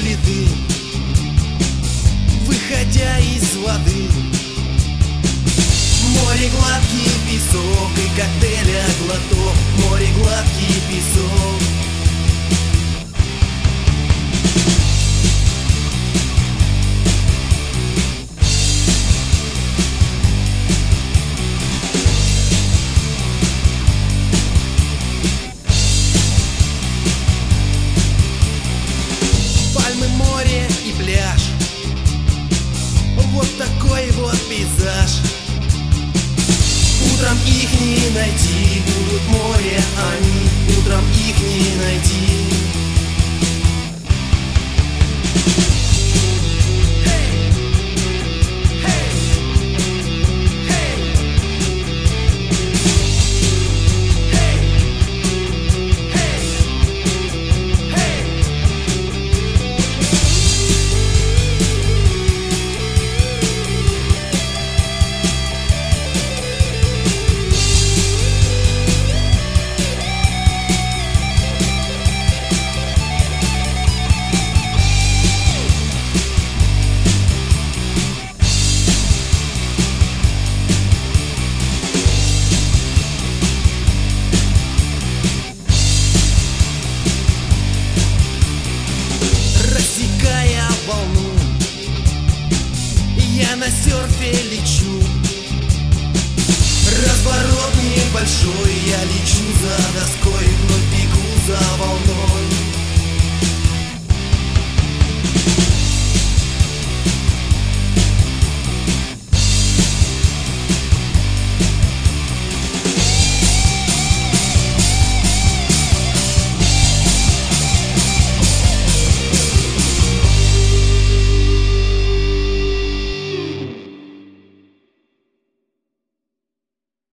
следы, выходя из воды. Море гладкий песок и коктейля глоток. Море гладкий песок. Пальмы, море и пляж. Вот такой вот пейзаж. Утром их не найти, будут море они. Утром их не найти. Я на серфе лечу. Разворот небольшой, я лечу за доской, вновь бегу за волной.